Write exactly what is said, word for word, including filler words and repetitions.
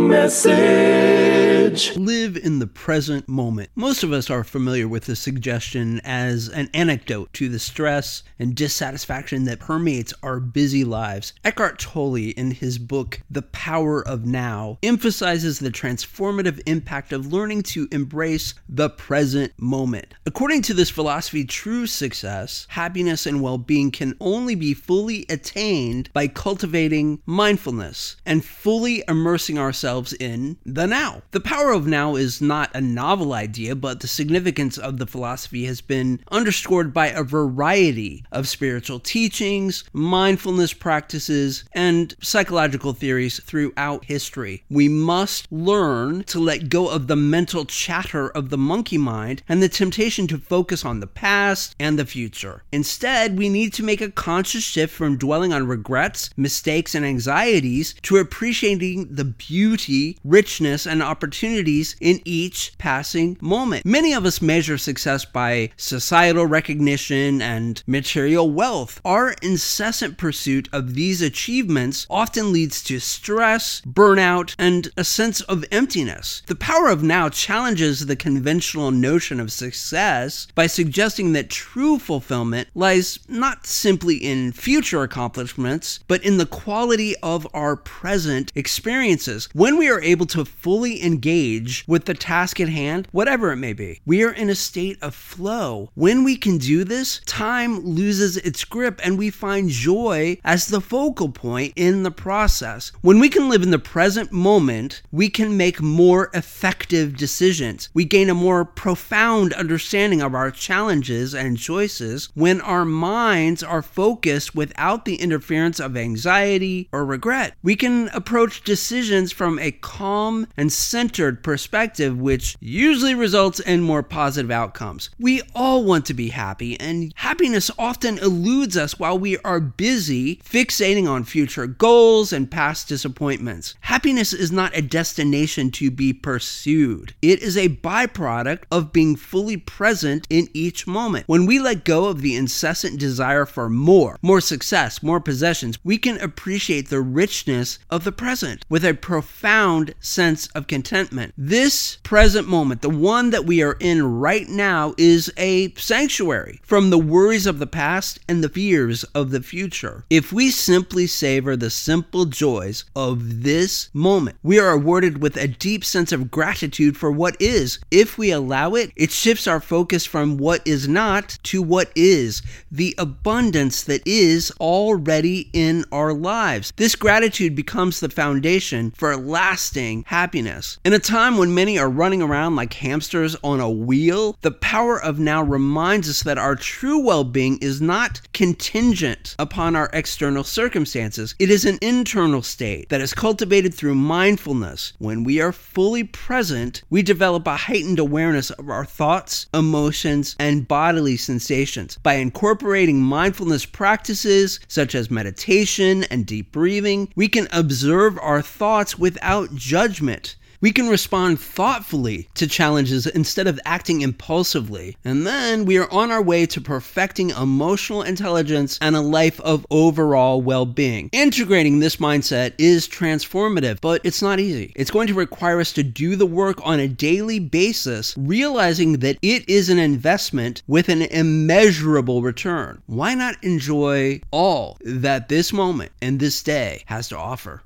message. Live in the present moment. Most of us are familiar with this suggestion as an antidote to the stress and dissatisfaction that permeates our busy lives. Eckhart Tolle, in his book The Power of Now, emphasizes the transformative impact of learning to embrace the present moment. According to this philosophy, true success, happiness, and well-being can only be fully attained by cultivating mindfulness and fully immersing ourselves in the now. The power of now is not a novel idea, but the significance of the philosophy has been underscored by a variety of spiritual teachings, mindfulness practices, and psychological theories throughout history. We must learn to let go of the mental chatter of the monkey mind and the temptation to focus on the past and the future. Instead, we need to make a conscious shift from dwelling on regrets, mistakes, and anxieties to appreciating the beauty, richness, and opportunities in each passing moment. Many of us measure success by societal recognition and material wealth. Our incessant pursuit of these achievements often leads to stress, burnout, and a sense of emptiness. The power of now challenges the conventional notion of success by suggesting that true fulfillment lies not simply in future accomplishments, but in the quality of our present experiences. When we are able to fully engage with the task at hand, whatever it may be, we are in a state of flow. When we can do this, time loses its grip and we find joy as the focal point in the process. When we can live in the present moment, we can make more effective decisions. We gain a more profound understanding of our challenges and choices when our minds are focused without the interference of anxiety or regret. We can approach decisions from a calm and centered perspective, which usually results in more positive outcomes. We all want to be happy, and happiness often eludes us while we are busy fixating on future goals and past disappointments. Happiness is not a destination to be pursued. It is a byproduct of being fully present in each moment. When we let go of the incessant desire for more, more success, more possessions, we can appreciate the richness of the present with a profound sense of contentment. This present moment, the one that we are in right now, is a sanctuary from the worries of the past and the fears of the future. If we simply savor the simple joys of this moment, we are awarded with a deep sense of gratitude for what is. If we allow it, it shifts our focus from what is not to what is, the abundance that is already in our lives. This gratitude becomes the foundation for lasting happiness. In a time when many are running around like hamsters on a wheel, the power of now reminds us that our true well-being is not contingent upon our external circumstances. It is an internal state that is cultivated through mindfulness. When we are fully present, we develop a heightened awareness of our thoughts, emotions, and bodily sensations. By incorporating mindfulness practices such as meditation and deep breathing, we can observe our thoughts without judgment. We can respond thoughtfully to challenges instead of acting impulsively. And then we are on our way to perfecting emotional intelligence and a life of overall well-being. Integrating this mindset is transformative, but it's not easy. It's going to require us to do the work on a daily basis, realizing that it is an investment with an immeasurable return. Why not enjoy all that this moment and this day has to offer?